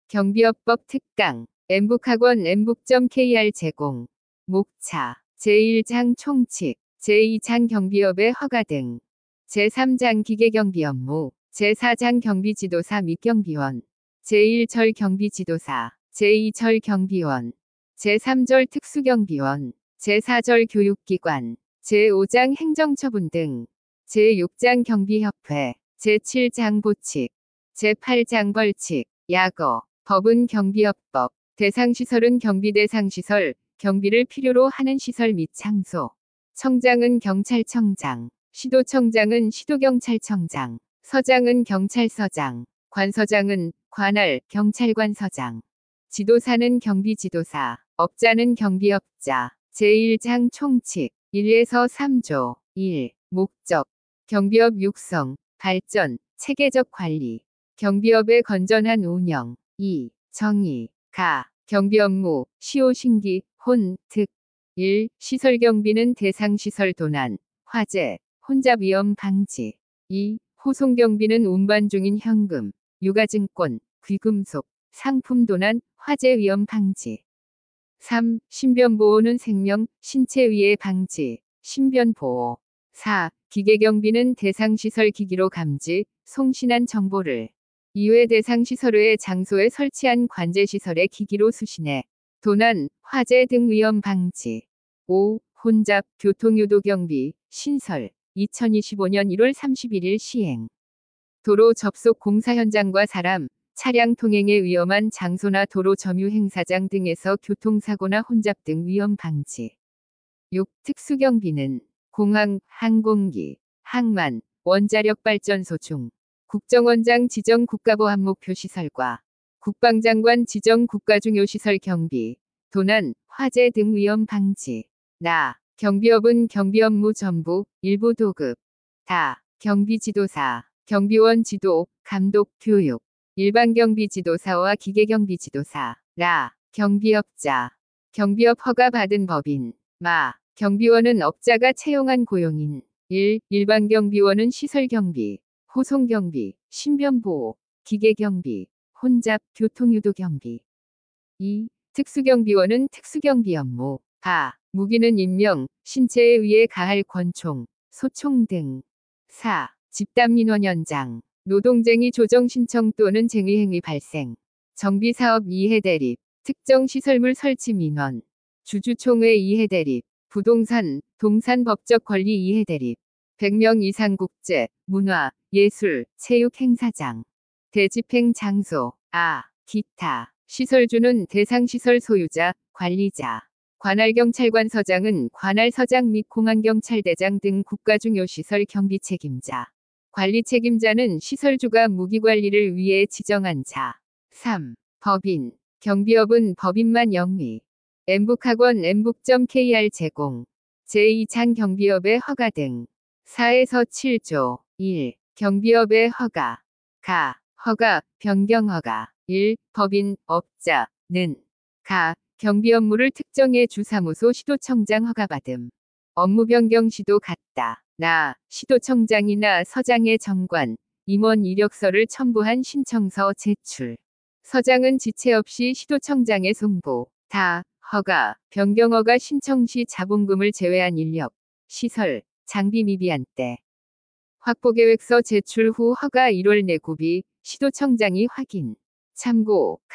경비업법 특강 엠북학원 엠북.kr 제공 목차 제1장 총칙 제2장 경비업의 허가 등 제3장 기계경비 업무 제4장 경비지도사 및 경비원 제1절 경비지도사 제2절 경비원 제3절 특수경비원 제4절 교육기관 제5장 행정처분 등 제6장 경비협회 제7장 보칙 제8장 벌칙 약어 법은 경비업법 대상시설은 경비대상시설 경비를 필요로 하는 시설 및 장소 청장은 경찰청장 시도청장은 시도경찰청장 서장은 경찰서장 관서장은 관할 경찰관서장 지도사는 경비지도사 업자는 경비업자 제1장 총칙 1에서 3조 1. 목적 경비업 육성 발전 체계적 관리 경비업의 건전한 운영 2. 정의 가 경비업무 시효 신기 혼 득 1. 시설경비는 대상시설 도난 화재 혼잡 위험 방지 2. 호송경비는 운반 중인 현금 유가증권 귀금속 상품 도난 화재 위험 방지 3. 신변보호는 생명 신체 위해 방지 신변보호 4. 기계경비는 대상시설 기기로 감지 송신한 정보를 이외 대상시설의 장소에 설치한 관제시설의 기기로 수신해 도난, 화재 등 위험 방지 5. 혼잡, 교통유도경비, 신설 2025년 1월 31일 시행 도로 접속 공사 현장과 사람, 차량 통행에 위험한 장소나 도로 점유 행사장 등에서 교통사고나 혼잡 등 위험 방지 6. 특수경비는 공항, 항공기, 항만, 원자력발전소 중 국정원장 지정 국가보안목표시설과 국방장관 지정 국가중요시설 경비, 도난, 화재 등 위험 방지 나. 경비업은 경비업무 전부, 일부 도급 다. 경비지도사, 경비원 지도, 감독, 교육 일반경비지도사와 기계경비지도사 라. 경비업자, 경비업 허가 받은 법인 마. 경비원은 업자가 채용한 고용인 1. 일반경비원은 시설경비, 호송경비, 신변보호, 기계경비, 혼잡, 교통유도경비 2. 특수경비원은 특수경비 업무 바. 무기는 인명, 신체에 의해 가할 권총, 소총 등 4. 집단민원 현장, 노동쟁의 조정신청 또는 쟁의행위 발생, 정비사업 이해대립, 특정시설물 설치 민원, 주주총회 이해대립, 부동산, 동산 법적 권리 이해대립, 100명 이상 국제, 문화, 예술, 체육 행사장, 대집행 장소, 기타, 시설주는 대상시설 소유자, 관리자, 관할경찰관서장은 관할서장 및 공안경찰대장 등 국가중요시설 경비 책임자, 관리 책임자는 시설주가 무기관리를 위해 지정한 자. 3. 법인, 경비업은 법인만 영위. 엠북학원 엠북.kr 제공 제2장 경비업의 허가 등 4에서 7조 1. 경비업의 허가 가. 허가, 변경허가 1. 법인, 업자는 가. 경비 업무를 특정의 주사무소 시도청장 허가받음. 업무 변경 시도 같다. 나. 시도청장이나 서장의 정관, 임원 이력서를 첨부한 신청서 제출. 서장은 지체 없이 시도청장에 송부. 다. 허가, 변경허가 신청 시 자본금을 제외한 인력, 시설, 장비 미비한 때. 확보계획서 제출 후 허가 1월 내 구비, 시도청장이 확인. 참고.